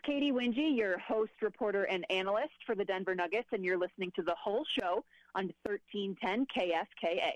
Katie Wingy, your host, reporter, and analyst for the Denver Nuggets, and you're listening to The Whole Show on 1310 KFKA.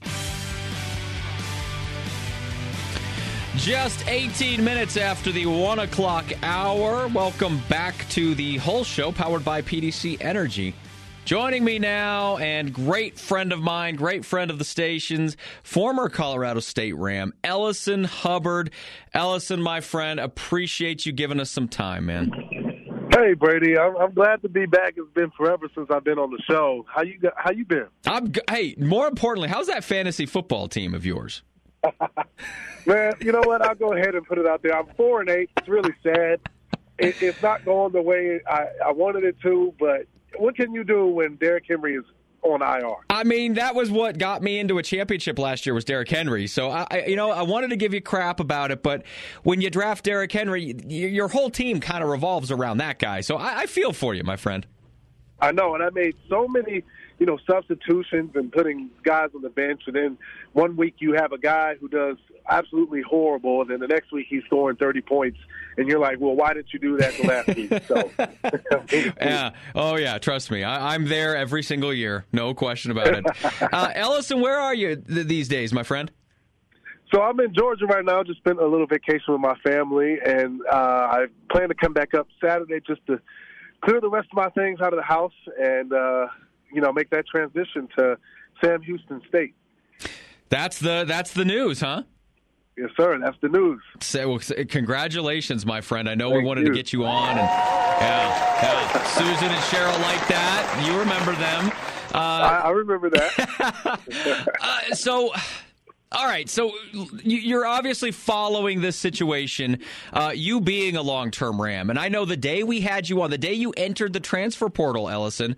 Just 18 minutes after the 1 o'clock hour. Welcome back to The Whole Show, powered by PDC Energy. Joining me now, and great friend of mine, great friend of the station's, former Colorado State Ram, Ellison Hubbard. Ellison, my friend, appreciate you giving us some time, man. Hey, Brady, I'm glad to be back. It's been forever since I've been on the show. How you been? Hey, more importantly, how's that fantasy football team of yours? Man, you know what? I'll go ahead and put it out there. I'm 4-8. It's really sad. It's not going the way I wanted it to, but what can you do when Derrick Henry is on IR? I mean, that was what got me into a championship last year was Derrick Henry. So, I wanted to give you crap about it, but when you draft Derrick Henry, your whole team kind of revolves around that guy. So I feel for you, my friend. I know, and I made so many, substitutions and putting guys on the bench, and then one week you have a guy who does absolutely horrible, and then the next week he's scoring 30 points, and you're like, well, why didn't you do that the last week? So, yeah. Oh, yeah, trust me. I'm there every single year. No question about it. Ellison, where are you these days, my friend? So I'm in Georgia right now. Just spent a little vacation with my family, and I plan to come back up Saturday just to clear the rest of my things out of the house and, make that transition to Sam Houston State. That's the news, huh? Yes, sir. That's the news. So, congratulations, my friend. I know Thank we wanted you. to get you on. And yeah. Susan and Cheryl like that. You remember them. I remember that. So, all right. So you're obviously following this situation, you being a long-term Ram. And I know the day we had you on, the day you entered the transfer portal, Ellison,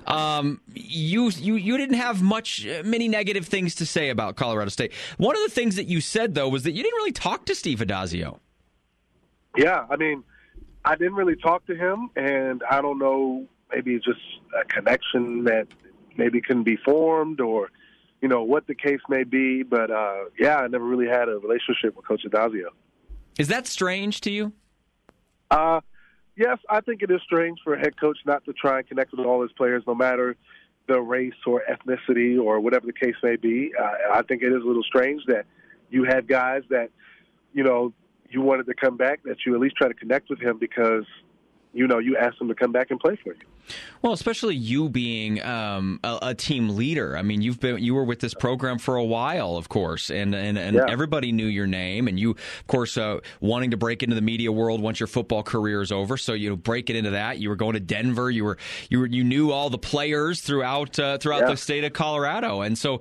you didn't have many negative things to say about Colorado State. One of the things that you said, though, was that you didn't really talk to Steve Addazio. Yeah, I mean, I didn't really talk to him, and I don't know, maybe it's just a connection that maybe couldn't be formed or – what the case may be, but I never really had a relationship with Coach Addazio. Is that strange to you? Yes, I think it is strange for a head coach not to try and connect with all his players, no matter the race or ethnicity or whatever the case may be. I think it is a little strange that you had guys that, you wanted to come back, that you at least try to connect with him because, you asked him to come back and play for you. Well, especially you being a team leader. I mean, you were with this program for a while, of course, and everybody knew your name. And you, of course, wanting to break into the media world once your football career is over. So breaking into that. You were going to Denver. You knew all the players throughout the state of Colorado. And so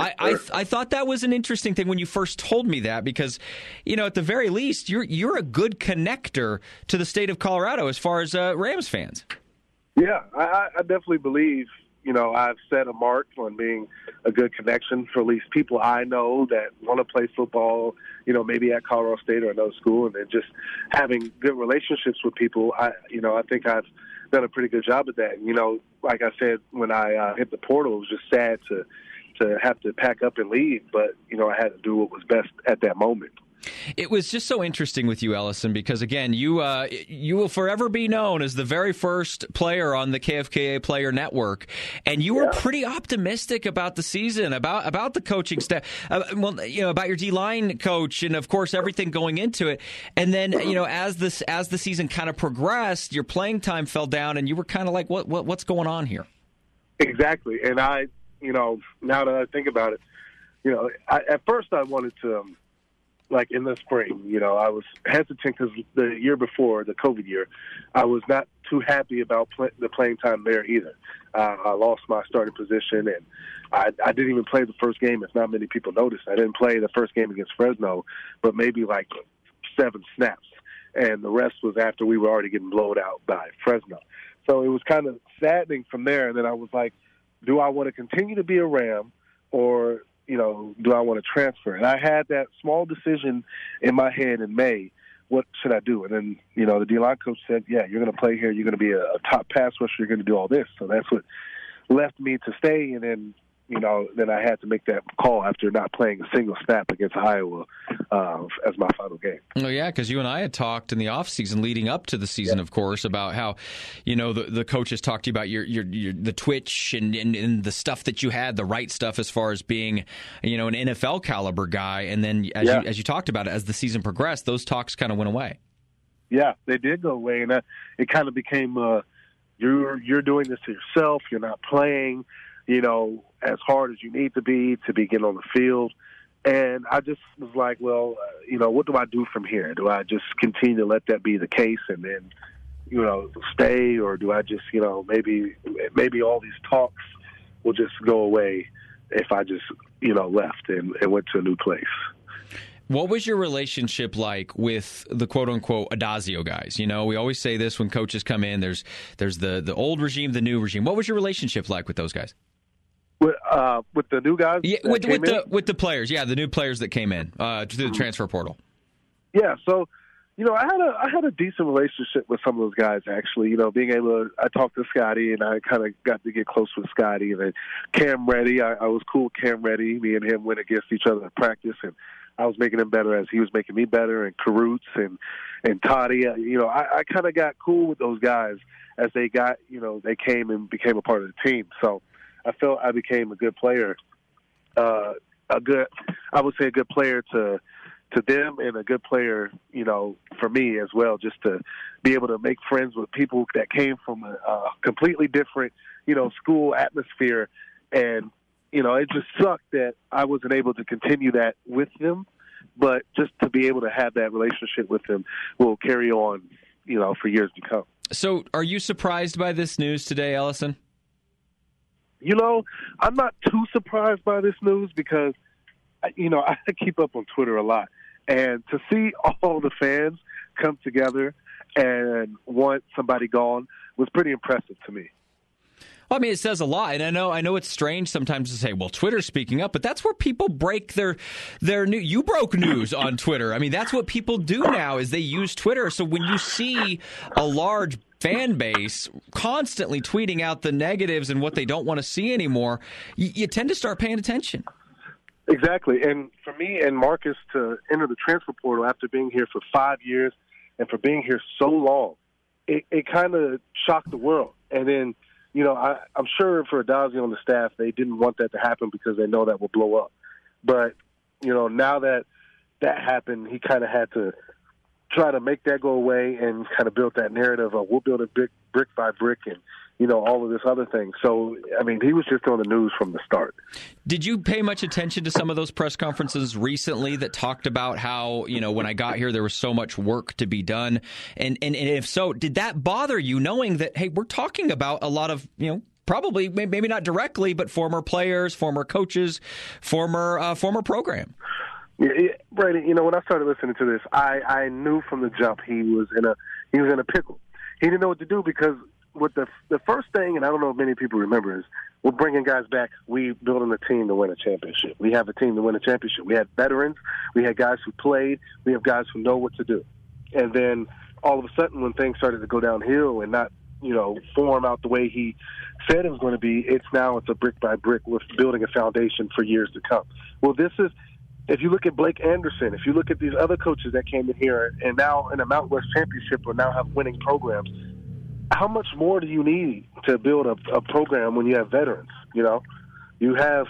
I thought that was an interesting thing when you first told me that, because at the very least you're a good connector to the state of Colorado as far as Rams fans. Yeah, I definitely believe, I've set a mark on being a good connection for at least people I know that want to play football, maybe at Colorado State or another school, and then just having good relationships with people. I think I've done a pretty good job at that. Like I said, when I hit the portal, it was just sad to have to pack up and leave, but, I had to do what was best at that moment. It was just so interesting with you, Ellison, because, again, you will forever be known as the very first player on the KFKA Player Network, and you were pretty optimistic about the season, about the coaching staff, about your D-line coach, and, of course, everything going into it. And then, as the season kind of progressed, your playing time fell down, and you were kind of like, what's going on here? Exactly. And I, now that I think about it, at first I wanted to like in the spring, I was hesitant because the year before, the COVID year, I was not too happy about the playing time there either. I lost my starting position, and I didn't even play the first game, if not many people noticed. I didn't play the first game against Fresno, but maybe like 7 snaps, and the rest was after we were already getting blown out by Fresno. So it was kind of saddening from there, and then I was like, do I want to continue to be a Ram, or do I want to transfer? And I had that small decision in my head in May. What should I do? And then, the D-line coach said, yeah, you're going to play here. You're going to be a top pass rusher. You're going to do all this. So that's what left me to stay. And then, then I had to make that call after not playing a single snap against Iowa as my final game. Oh, yeah, because you and I had talked in the offseason leading up to the season, of course, about how, the coaches talked to you about the twitch and the stuff that you had, the right stuff as far as being, an NFL caliber guy. And then as you talked about it, as the season progressed, those talks kind of went away. Yeah, they did go away. And it kind of became you're doing this to yourself. You're not playing, as hard as you need to be getting on the field. And I just was like, well, what do I do from here? Do I just continue to let that be the case and then, stay, or do I just, maybe all these talks will just go away if I just, left and went to a new place. What was your relationship like with the quote-unquote Adazio guys? We always say this when coaches come in. There's the old regime, the new regime. What was your relationship like with those guys? With the new guys? Yeah, with the players. Yeah, the new players that came in through the transfer portal. Yeah, so I had a decent relationship with some of those guys actually. I talked to Scotty and I kind of got to get close with Scotty, and then Cam Reddy. I was cool with Cam Reddy. Me and him went against each other in practice, and I was making him better as he was making me better. And Karutz and Toddy. I kind of got cool with those guys as they got. They came and became a part of the team. So I felt I became a good player, I would say a good player to them, and a good player, for me as well, just to be able to make friends with people that came from a completely different, school atmosphere. And, it just sucked that I wasn't able to continue that with them, but just to be able to have that relationship with them will carry on, for years to come. So are you surprised by this news today, Ellison? I'm not too surprised by this news because, I keep up on Twitter a lot. And to see all the fans come together and want somebody gone was pretty impressive to me. Well, I mean, it says a lot, and I know it's strange sometimes to say, well, Twitter's speaking up, but that's where people break their new. You broke news on Twitter. I mean, that's what people do now is they use Twitter. So when you see a large fan base constantly tweeting out the negatives and what they don't want to see anymore, you tend to start paying attention. Exactly. And for me and Marcus to enter the transfer portal after being here for 5 years and for being here so long, it kind of shocked the world. And then, I'm sure for Adazio on the staff, they didn't want that to happen because they know that will blow up. But, now that happened, he kind of had to try to make that go away and kind of build that narrative of we'll build it brick by brick and, all of this other thing. So, I mean, he was just on the news from the start. Did you pay much attention to some of those press conferences recently that talked about how, when I got here, there was so much work to be done? And if so, did that bother you knowing that, hey, we're talking about a lot of, probably, maybe not directly, but former players, former coaches, former program? Yeah, Brady, when I started listening to this, I knew from the jump he was in a pickle. He didn't know what to do because with the first thing, and I don't know if many people remember, is we're bringing guys back. We building a team to win a championship. We have a team to win a championship. We had veterans. We had guys who played. We have guys who know what to do. And then all of a sudden, when things started to go downhill and not, form out the way he said it was going to be, it's a brick by brick with building a foundation for years to come. Well, this is. If you look at Blake Anderson, if you look at these other coaches that came in here and now in a Mountain West championship or now have winning programs, how much more do you need to build a program when you have veterans? You have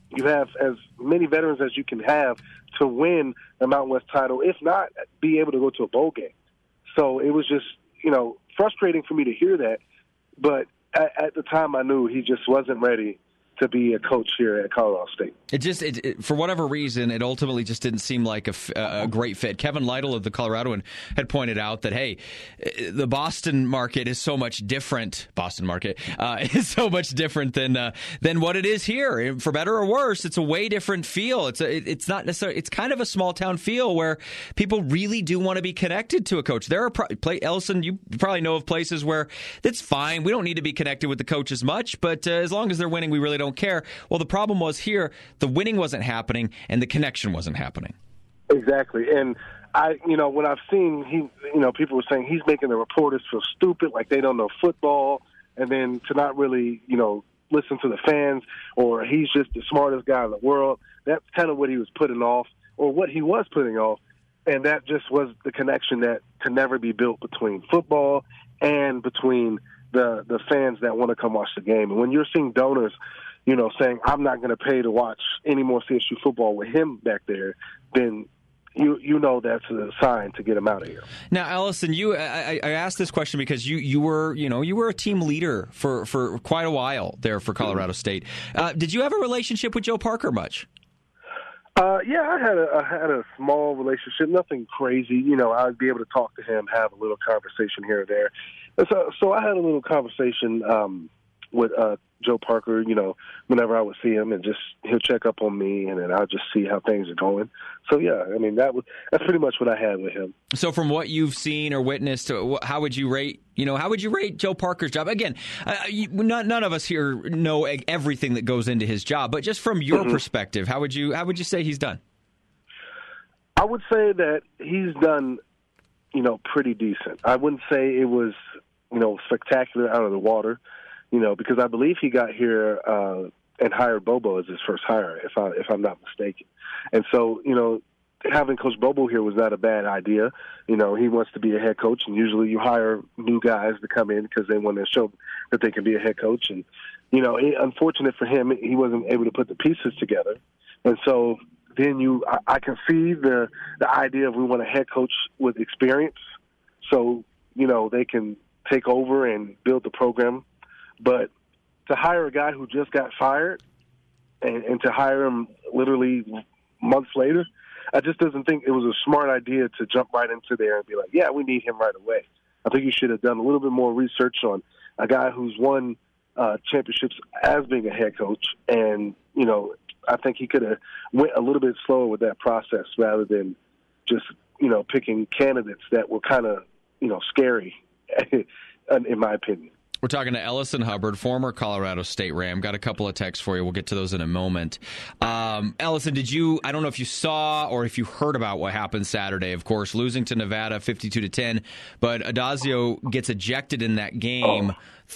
as many veterans as you can have to win the Mountain West title, if not be able to go to a bowl game. So it was just, frustrating for me to hear that. But at the time I knew he just wasn't ready to be a coach here at Colorado State. It for whatever reason, it ultimately just didn't seem like a great fit. Kevin Lytle of the Coloradoan had pointed out that, hey, the Boston market is so much different. Is so much different than what it is here. For better or worse, it's a way different feel. It's not necessarily. It's kind of a small town feel where people really do want to be connected to a coach. There are Ellison, you probably know of places where it's fine. We don't need to be connected with the coach as much, but as long as they're winning, we really don't care. Well, the problem was here, the winning wasn't happening and the connection wasn't happening. Exactly. And when I've seen people were saying he's making the reporters feel stupid, like they don't know football, and then to not really, listen to the fans, or he's just the smartest guy in the world. That's kind of what he was putting off, or what he was putting off. And that just was the connection that could never be built between football and between the fans that want to come watch the game. And when you're seeing donors, saying, I'm not going to pay to watch any more CSU football with him back there, then you know that's a sign to get him out of here. Now, Ellison, I asked this question because you were a team leader for quite a while there for Colorado State. Did you have a relationship with Joe Parker much? Yeah, I had a small relationship, nothing crazy. I'd be able to talk to him, have a little conversation here or there. And so I had a little conversation with Joe Parker, whenever I would see him, and just he'll check up on me, and then I'll just see how things are going. So yeah, I mean that's pretty much what I had with him. So from what you've seen or witnessed, how would you rate? How would you rate Joe Parker's job? Again, none of us here know everything that goes into his job, but just from your perspective, how would you say he's done? I would say that he's done, pretty decent. I wouldn't say it was, spectacular out of the water. Because I believe he got here and hired Bobo as his first hire, if I'm not mistaken. And so, having Coach Bobo here was not a bad idea. He wants to be a head coach, and usually you hire new guys to come in because they want to show that they can be a head coach. And, unfortunate for him, he wasn't able to put the pieces together. And so then I can see the idea of we want a head coach with experience so, they can take over and build the program. But to hire a guy who just got fired and to hire him literally months later, I just doesn't think it was a smart idea to jump right into there and be like, yeah, we need him right away. I think you should have done a little bit more research on a guy who's won championships as being a head coach. And, I think he could have went a little bit slower with that process rather than just, picking candidates that were kind of, scary, in my opinion. We're talking to Ellison Hubbard, former Colorado State Ram. Got a couple of texts for you. We'll get to those in a moment. Ellison, I don't know if you saw or if you heard about what happened Saturday, of course, losing to Nevada 52-10, but Addazio gets ejected in that game,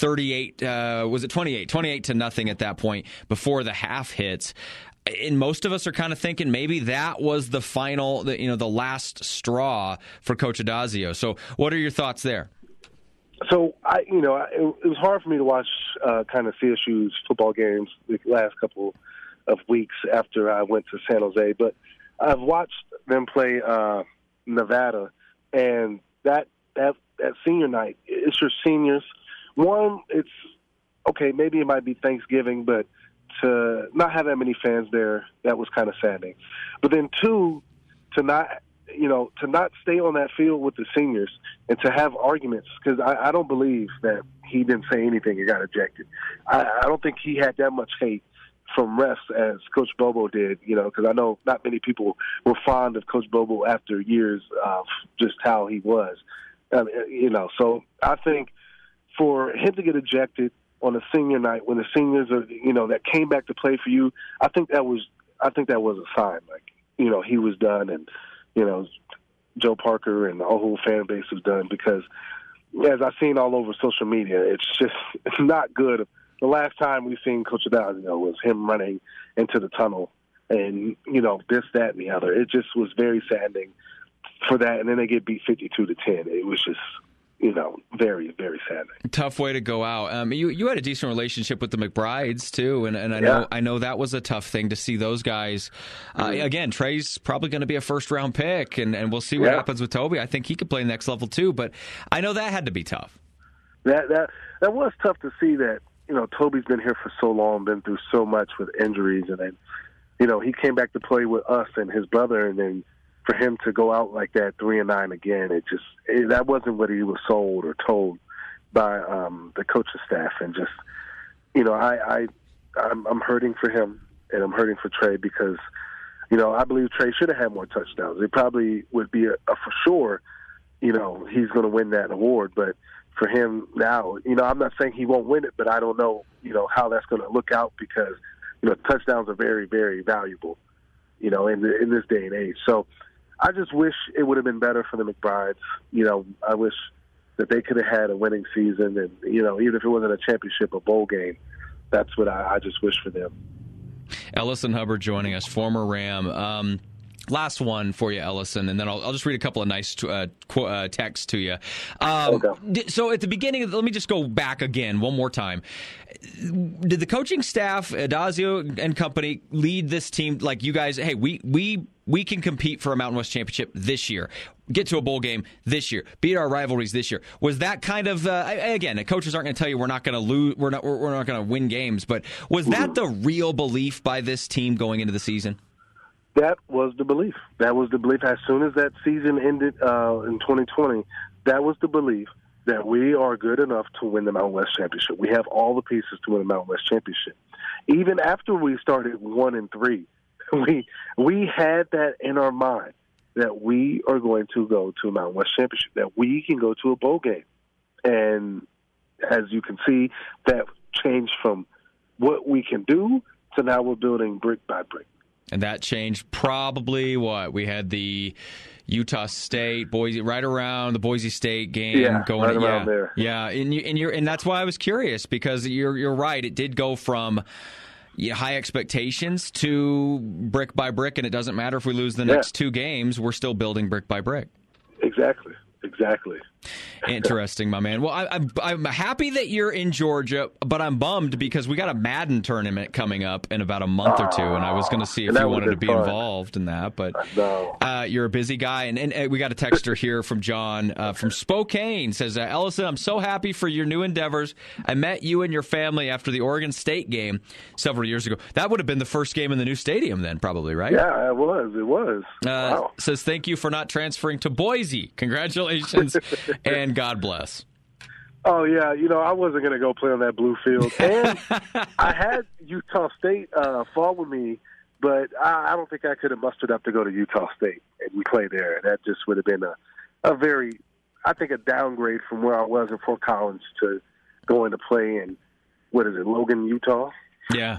28 to nothing at that point before the half hits. And most of us are kind of thinking maybe that was the final, the last straw for Coach Addazio. So what are your thoughts there? So, it was hard for me to watch kind of CSU's football games the last couple of weeks after I went to San Jose. But I've watched them play Nevada, and that senior night, it's your seniors. One, it's, okay, maybe it might be Thanksgiving, but to not have that many fans there, that was kind of saddening. But then two, to not stay on that field with the seniors and to have arguments, because I don't believe that he didn't say anything and got ejected. I don't think he had that much hate from refs as Coach Bobo did, because I know not many people were fond of Coach Bobo after years of just how he was. So I think for him to get ejected on a senior night when the seniors are, that came back to play for you, I think that was a sign. Like, he was done, and Joe Parker and the whole fan base was done, because as I've seen all over social media, it's not good. The last time we've seen Coach Addazio was him running into the tunnel and, this, that, and the other. It just was very saddening for that. And then they get beat 52-10. It was just, very, very saddening. Tough way to go out. You had a decent relationship with the McBrides too, and I know that was a tough thing to see those guys. Again, Trey's probably going to be a first-round pick, and we'll see what happens with Toby. I think he could play next level too, but I know that had to be tough. That was tough to see that. Toby's been here for so long, been through so much with injuries, and then he came back to play with us and his brother, and then for him to go out like that 3-9 again, that wasn't what he was sold or told by the coaching staff. And just, I'm hurting for him, and I'm hurting for Trey, because, I believe Trey should have had more touchdowns. It probably would be a for sure, he's going to win that award. But for him now, I'm not saying he won't win it, but I don't know, how that's going to look out, because, touchdowns are very, very valuable, in this day and age. So I just wish it would have been better for the McBrides. I wish that they could have had a winning season, and, even if it wasn't a championship, a bowl game. that's what I just wish for them. Ellison Hubbard joining us, former Ram. Last one for you, Ellison, and then I'll just read a couple of nice texts to you. Okay. So at the beginning, let me just go back again one more time. Did the coaching staff, Adazio and company, lead this team like you guys? Hey, we can compete for a Mountain West championship this year, get to a bowl game this year, beat our rivalries this year. Was that kind of again? The coaches aren't going to tell you we're not going to lose, we're not going to win games, but was that the real belief by this team going into the season? That was the belief. That was the belief. As soon as that season ended in 2020, that was the belief that we are good enough to win the Mountain West Championship. We have all the pieces to win the Mountain West Championship. Even after we started 1-3, we had that in our mind that we are going to go to a Mountain West Championship, that we can go to a bowl game. And as you can see, that changed from what we can do to now we're building brick by brick. And that changed probably what? We had the Utah State, Boise, right around the Boise State game going right around there. Yeah, and that's why I was curious, because you're right. It did go from high expectations to brick by brick, and it doesn't matter if we lose the next two games, we're still building brick by brick. Exactly. Interesting, my man. Well, I'm happy that you're in Georgia, but I'm bummed because we got a Madden tournament coming up in about a month or two, and I was going to see if you wanted to be involved in that, but you're a busy guy. And we got a texter here from John from Spokane. Says, Ellison, I'm so happy for your new endeavors. I met you and your family after the Oregon State game several years ago. That would have been the first game in the new stadium then, probably, right? Yeah, it was. Wow. Says, thank you for not transferring to Boise. Congratulations. And God bless. Oh, yeah. I wasn't going to go play on that blue field. And I had Utah State fall with me, but I don't think I could have mustered up to go to Utah State and play there. That just would have been a very, I think, a downgrade from where I was in Fort Collins to going to play in, Logan, Utah? Yeah.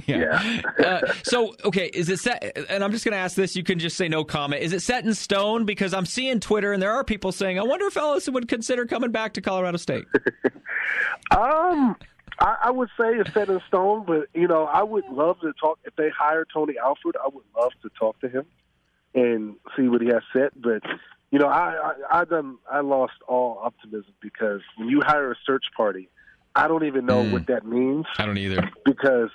So, okay, is it set? And I'm just going to ask this. You can just say no comment. Is it set in stone? Because I'm seeing Twitter, and there are people saying, I wonder if Ellison would consider coming back to Colorado State. I would say it's set in stone, but, I would love to talk. If they hire Tony Alford, I would love to talk to him and see what he has said. But, I lost all optimism because when you hire a search party, I don't even know what that means. I don't either. Because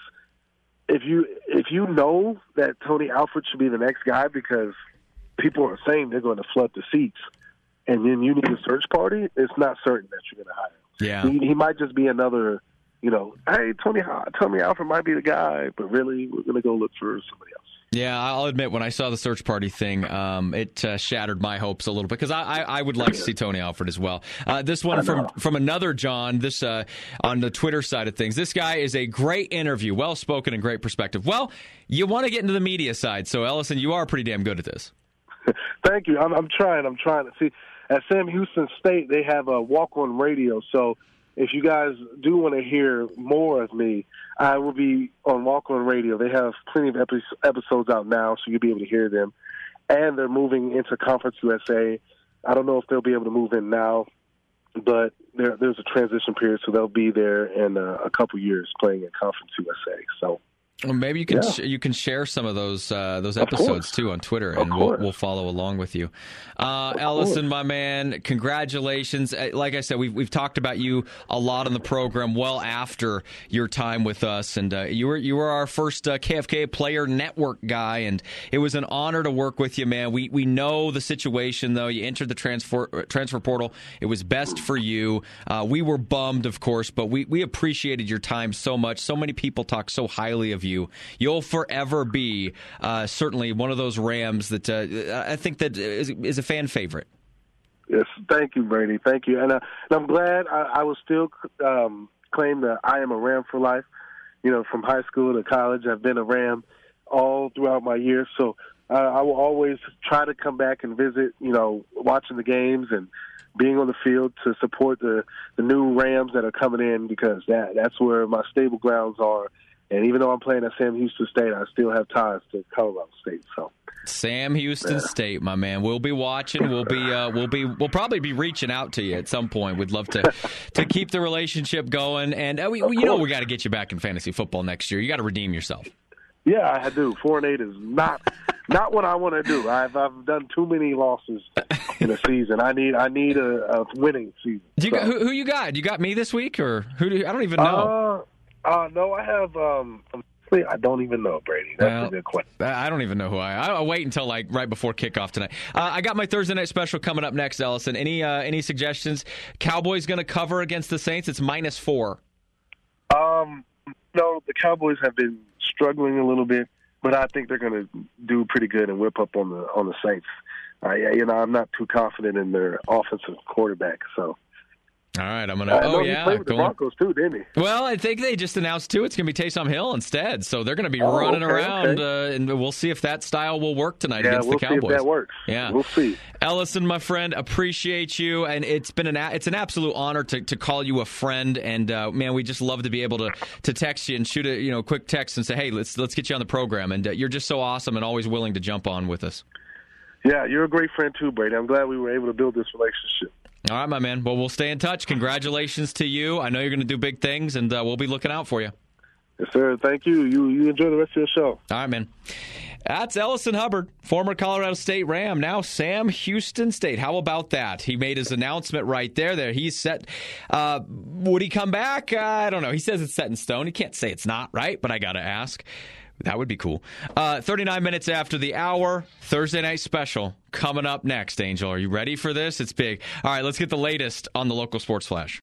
if you know that Tony Alford should be the next guy, because people are saying they're going to flood the seats, and then you need a search party, it's not certain that you're going to hire him. Yeah. He might just be another, hey, Tony Alford might be the guy, but really we're going to go look for somebody else. Yeah, I'll admit, when I saw the search party thing, it shattered my hopes a little bit, because I would like to see Tony Alford as well. This one from another John, this on the Twitter side of things. This guy is a great interview, well-spoken and great perspective. Well, you want to get into the media side, so Ellison, you are pretty damn good at this. Thank you. I'm trying to see. At Sam Houston State, they have a walk-on radio, so if you guys do want to hear more of me, I will be on Walk On Radio. They have plenty of episodes out now, so you'll be able to hear them. And they're moving into Conference USA. I don't know if they'll be able to move in now, but there's a transition period, so they'll be there in a couple years playing in Conference USA. So well, maybe you can share some of those episodes too on Twitter, and we'll follow along with you. Ellison, my man, congratulations! Like I said, we've talked about you a lot on the program, well after your time with us, and you were our first KFK Player Network guy, and it was an honor to work with you, man. We know the situation though. You entered the transfer portal. It was best for you. We were bummed, of course, but we appreciated your time so much. So many people talk so highly of you. You'll forever be certainly one of those Rams that I think that is a fan favorite. Yes, thank you, Brady. Thank you, and I'm glad I will still claim that I am a Ram for life. From high school to college, I've been a Ram all throughout my years. So I will always try to come back and visit. Watching the games and being on the field to support the new Rams that are coming in, because that's where my stable grounds are. And even though I'm playing at Sam Houston State, I still have ties to Colorado State. So Sam Houston State, my man. We'll be watching. We'll probably be reaching out to you at some point. We'd love to keep the relationship going. And we got to get you back in fantasy football next year. You got to redeem yourself. Yeah, I do. 4-8 is not what I want to do. I've done too many losses in a season. I need a winning season. Who you got? You got me this week, or who? I don't even know. No, I have. I don't even know, Brady. That's a good question. I don't even know who I'll wait until right before kickoff tonight. I got my Thursday night special coming up next, Ellison. Any suggestions? Cowboys going to cover against the Saints? It's -4. No, the Cowboys have been struggling a little bit, but I think they're going to do pretty good and whip up on the Saints. I'm not too confident in their offensive quarterback, so. All right, I'm gonna. He played with the Broncos too, didn't he? Well, I think they just announced too. It's gonna be Taysom Hill instead, so they're gonna be running around, and we'll see if that style will work tonight against the Cowboys. See if that works. Yeah, we'll see. Ellison, my friend, appreciate you, and it's an absolute honor to call you a friend. And man, we just love to be able to text you and shoot a quick text and say, hey, let's get you on the program. And you're just so awesome and always willing to jump on with us. Yeah, you're a great friend too, Brady. I'm glad we were able to build this relationship. All right, my man. Well, we'll stay in touch. Congratulations to you. I know you're going to do big things, and we'll be looking out for you. Yes, sir. Thank you. You enjoy the rest of your show. All right, man. That's Ellison Hubbard, former Colorado State Ram, now Sam Houston State. How about that? He made his announcement right there. He's set. Would he come back? I don't know. He says it's set in stone. He can't say it's not, right? But I got to ask. That would be cool. 39 minutes after the hour, Thursday night special coming up next, Angel. Are you ready for this? It's big. All right, let's get the latest on the local sports flash.